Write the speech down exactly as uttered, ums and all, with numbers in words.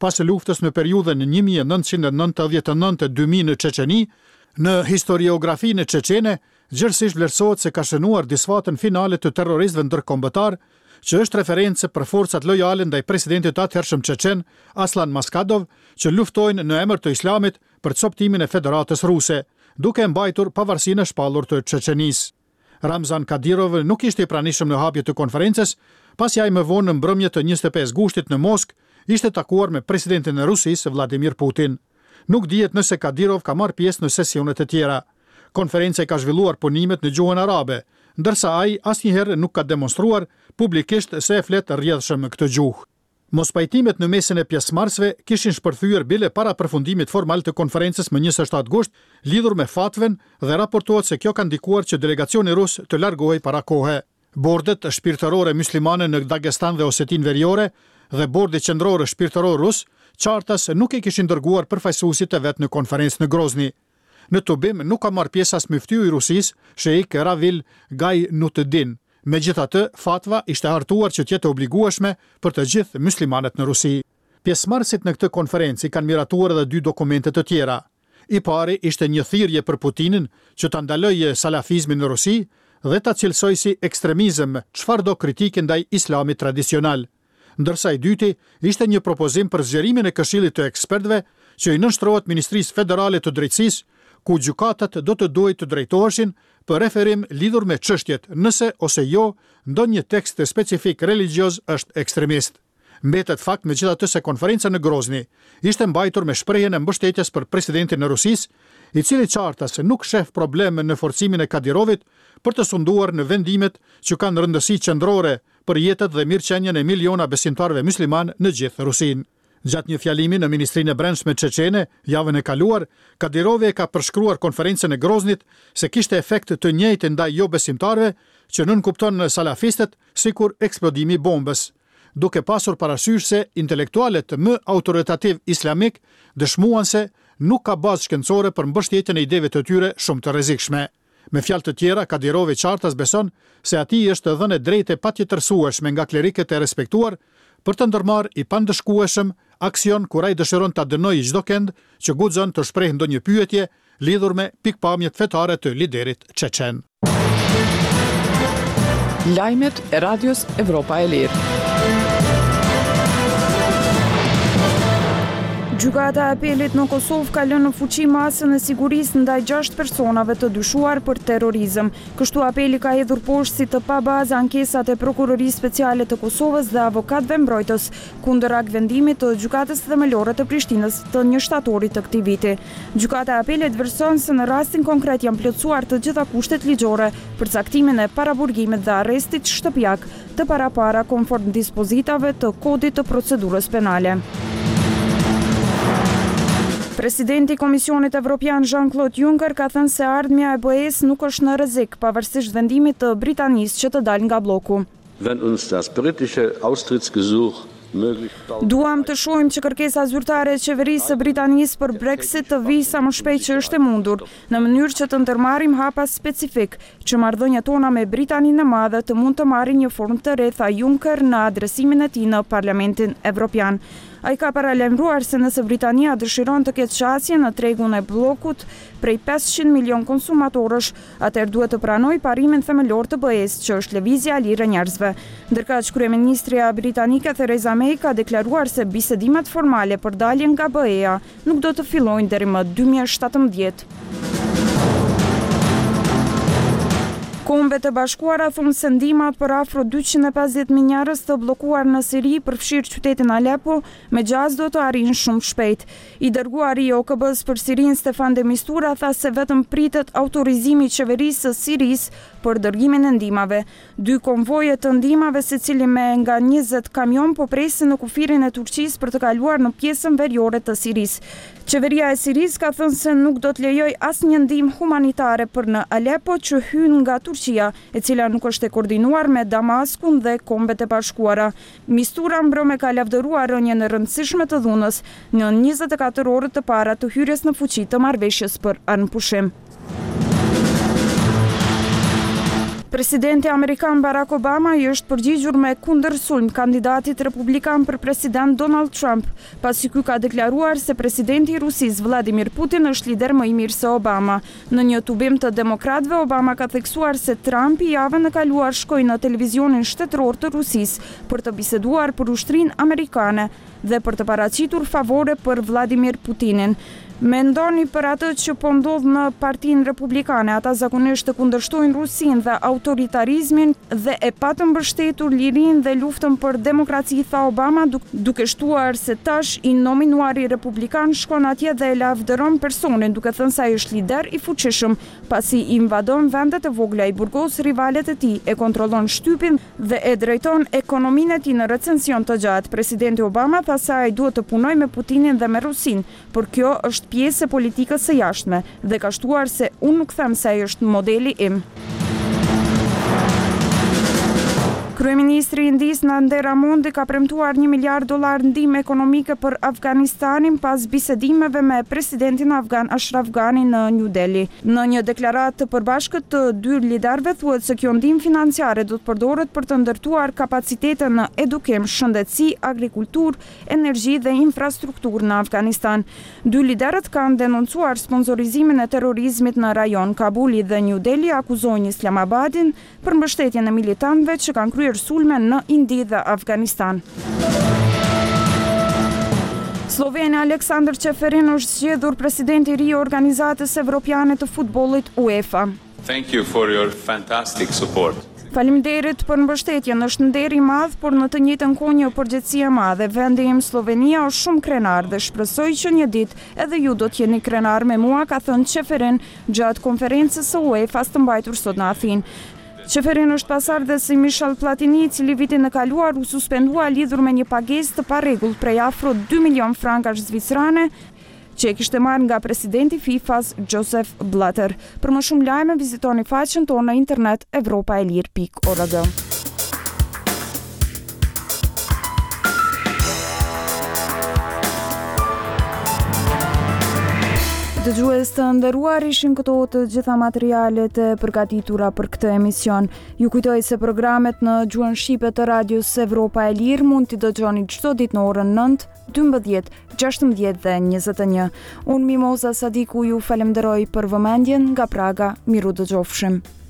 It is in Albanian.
pas luftës në periudhën një mijë e nëntëqind e nëntëdhjetë e nëntë - dy mijë në Çeçeni, në historiografinë çeçene gjithsesi vlerësohet se ka shënuar disfatën finale të terroristëve ndërkombëtar, që është referencë për forcat lojale ndaj presidentit atëhershëm çeçen Aslan Maskadov, që luftojnë në emër të Islamit për coptimin e Federatës Ruse, duke mbajtur pavarësinë e shpallur të Çeçenisë. Ramzan Kadyrov nuk ishte i pranishëm në hapje të konferencës, pasi ai më vonë në mbrëmje të njëzet e pesë gushtit në Moskë ishte takuar me presidentin e Rusisë Vladimir Putin. Nuk dihet nëse Kadyrov ka marrë pjesë në sesionet e tjera. Konferenca ka zhvilluar punimet në gjuhën arabe, ndërsa ai asnjëherë nuk ka demonstruar publikisht se e flet rrjedhshëm këtë gjuhë. Mospajtimet në mesin e pjesëmarrësve kishin shpërthyer bile para përfundimit formal të konferencës më njëzet e shtatë gusht, lidhur me fatven dhe raportohet se kjo ka ndikuar që delegacioni rus të largohej para kohe. Bordet shpirtërore muslimane në Dagestan dhe Osetin Veriore dhe bordi qendror shpirtëror rus qartas nuk e kishin dërguar përfaqësuesit e vet në konferencë në Grozni. Në Tubim nuk ka marrë pjesë as myftyu i Rusisë, Sheikh Ravil Gaynutdin. Megjithatë, fatva ishte hartuar që të jetë obligueshme për të gjithë muslimanët në Rusi. Pjesëmarrësit në këtë konferencë kanë miratuar edhe dy dokumente të tjera. I pari ishte një thirrje për Putinin që ta ndalojë salafizmin në Rusi dhe ta cilësoj si ekstremizëm çfarëdo kritike ndaj islamit tradicional. Ndërsa i dyti ishte një propozim për zgjerimin e këshillit të ekspertëve që i nënshtrohet Ministrisë Federale të Drejtësisë, ku gjykatat do të duhet të drejtoheshin për referim lidhur me çështjet nëse ose jo ndonjë tekst specifik religjioz është ekstremist. Mbetet fakt megjithatë se konferenca në Grozni ishte mbajtur me shprehjen e mbështetjes për presidentin e Rusisë, i cili qartas se nuk shef probleme në forcimin e Kadyrovit për të sunduar në vendimet që kanë rëndësi qendrore për jetët dhe mirëqenien e miliona besimtarëve musliman në gjithë Rusinë. Gjatë një fjalimi në Ministrinë e Brendshme çeçene javën e kaluar, Kadyrovi e ka përshkruar konferencën e Groznit se kishte efekt të njëjtë ndaj jo besimtarëve që nënkupton salafistët sikur eksplodimi i bombës, duke pasur parasysh se intelektualët më autoritativ islamik dëshmuan se nuk ka bazë shkencore për mbështetjen e ideve të tyre shumë të rrezikshme. Me fjalë të tjera, Kadyrovi qartas beson se atij është dhënë drejtë patjetërsueshme nga klerikët e respektuar për të ndërmarrë i pandëshkueshëm aksion kur ai dëshiron ta dënojë çdo kënd që guxon të shprehë ndonjë pyetje lidhur me pikpamjet fetare të liderit çeçen. Lajmet e Radios Evropa e Lirë. Gjykata e apelit në Kosovë ka lënë në fuqi masën e sigurisë ndaj gjashtë personave të dyshuar për terrorizëm. Kështu apeli ka hedhur poshtë si të pa bazë ankesat e Prokurorisë Speciale të Kosovës dhe avokatëve mbrojtës kundër vendimit të Gjykatës Themelore të Prishtinës të një shtatorit të këtij viti. Gjykata e apelit vërson se në rastin konkret janë plotësuar të gjitha kushtet ligjore për caktimin e paraburgimit dhe arrestit shtëpiak të parapara konform dispozitave të Kodit të Procedurës Penale. Presidenti i Komisionit Evropian Jean-Claude Juncker ka thënë se ardhmja e B E S nuk është në rrezik pavarësisht vendimit të Britanisë që të dalë nga bloku. Duam të shohim që kërkesa zyrtare e qeverisë së Britanisë për Brexit të vijë sa më shpejt që është e mundur, në mënyrë që të ndërmarrim hapa specifik, që marrëdhëniet tona me Britaninë e Madhe të mund të marrin një formë të re, tha Juncker në adresimin e tij në Parlamentin Evropian. Ai ka paralajmëruar se nëse Britania dëshiron të ketë qasje në tregun e bllokut prej pesëqind milion konsumatorësh, atëherë duhet të pranojë parimin themelor të B E S, që është lëvizja e lirë e njerëzve. Ndërkaq kryeministria britanike Theresa May ka deklaruar se bisedimet formale për daljen nga B E A nuk do të fillojnë deri më dy mijë e shtatëmbëdhjetë. Kombet e Bashkuara thonë se ndihmat për afro dyqind e pesëdhjetë mijë njerëz të bllokuar në Siri, përfshirë qytetin Aleppo, me gjaz do të arrijnë shumë shpejt. I dërguari i O K B-s për Sirinë Stefan de Mistura tha se vetëm pritet autorizimi i qeverisë së Sirisë për dërgimin e ndihmave. Dy konvoje të ndihmave, secili me nga njëzet kamion, po presin në kufirin e Turqisë për të kaluar në pjesën veriore të Sirisë. Qeveria e Sirisë ka thënë se nuk do të lejoj asnjë ndihmë humanitare për në Aleppo që hyn nga Turqia, e cila nuk është e koordinuar me Damaskun dhe Kombet e Bashkuara. Mistura mbrëmje ka lavdëruar rënien e rëndësishme të dhunës në njëzet e katër orët të para të hyrjes në fuqi të marrëveshjes për anëpushim. Presidenti Amerikan Barack Obama i është përgjigjur me kundërsulm kandidatit republikan për president Donald Trump, pasi ky ka deklaruar se presidenti i Rusisë Vladimir Putin është lider më i mirë se Obama. Në një tubim të demokratëve, Obama ka theksuar se Trump i javën e kaluar shkoi në televizionin shtetëror të Rusisë për të biseduar për ushtrinë amerikane dhe për të paraqitur favore për Vladimir Putinin. Mendoni për atë që po ndodh në Partinë Republikane, ata zakonisht të kundërshtojnë Rusinë dhe autoritarizmin dhe e patë mbështetur lirinë dhe luftën për demokraci, tha Obama, duke shtuar se tash i nominuari republikan shkon atje dhe e lavdëron personin, duke thënë se ai është lider i fuqishëm, pasi i invadon vendet e vogla, i burgos rivalet e tij, e kontrollon shtypin dhe e drejton ekonominë e tij në recension të gjatë. Presidenti Obama tha se ai duhet të punojë me Putinin dhe me Rusinë, por kjo është pjesë e politikës së jashtme dhe ka shtuar se unë nuk them se ai është modeli im. Kryeministri i Indisë Narendra Modi ka premtuar një miliard dollar ndihmë ekonomike për Afganistanin pas bisedimeve me presidentin afgan Ashraf Ghani në New Delhi. Në një deklaratë të përbashkët të dy liderëve thuhet se kjo ndihmë financiare do të përdoret për të ndërtuar kapacitete në edukim, shëndetësi, agrikulturë, energji dhe infrastrukturë në Afganistan. Dy liderët kanë denoncuar sponsorizimin e terrorizmit në rajon. Kabuli dhe New Delhi akuzojnë Islamabadin për mbështetjen e militantëve që kanë kryer sulme në Indi dhe Afganistan. Sloveni Aleksandar Čeferin është zgjedhur presidenti i ri i Organizatës Evropiane të Futbollit UEFA. Thank you for your fantastic support. Faleminderit për mbështetjen, është nder i madh, por në të njëjtën kohë një përgjegjësi e madhe. Vendi im Slovenia është shumë krenar dhe shpresoj që një ditë edhe ju do të jeni krenar me mua, ka thënë Čeferin gjatë konferencës së UEFA-s të mbajtur sot në Athinë. Čeferin është pasardhës i Michel Platini, i cili vitin e kaluar u suspendua lidhur me një pagesë të parregullt prej afro dy milion frankash zvicrane që e kishte marrë nga presidenti FIFA-s Joseph Blatter. Për më shumë lajme vizitoni faqen tonë në internet evropaelir pikë org. Dëgjues të nderuar, ishin këto të gjitha materialet e përgatitura për këtë emision. Ju kujtoj se programet në gjuhën shqipe të Radios Evropa e Lirë mund t'i dëgjoni çdo ditë në orën nëntë, dymbëdhjetë, gjashtëmbëdhjetë dhe njëzet e një. Unë Mimoza Sadiku ju falenderoj për vëmendjen nga Praga, miru dëgjofshim.